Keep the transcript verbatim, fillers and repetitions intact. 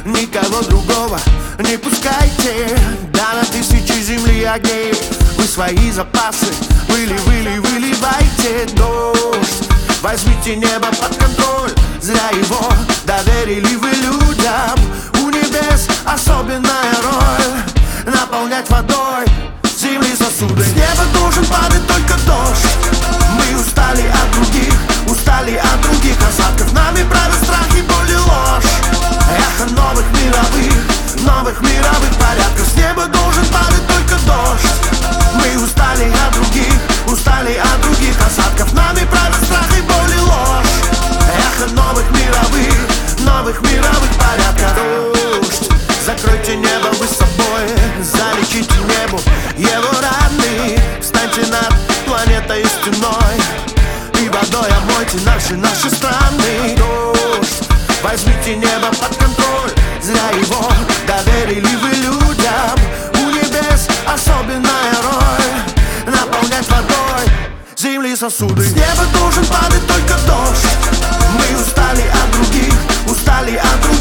никого другого не пускайте. Да на тысячи земли огней вы свои запасы выли, выли, выливайте. Дождь, возьмите небо под контроль, зря его доверили вы людям. У небес особенная роль наполнять водой земли сосуды. С неба должен падать только дождь. Мы устали от других, устали от других осадков. Нами правят страх и боль и ложь. Эхо новых мировых, новых мировых порядков. С неба должен падать только дождь. Мы устали от других, устали от других осадков. Нами правят страх и боль и ложь. Эхо новых мировых, новых мировых порядков. Дождь, закройте небо вы собой, залечите небу его раны. Встаньте над планетой и стеной и водой омойте наши, наши страны. Дождь, возьмите небо под контроль, зря его доверили вы людям. У небес особенная роль наполнять водой земли сосуды. С неба должен падать только дождь. Мы устали от других, устали от других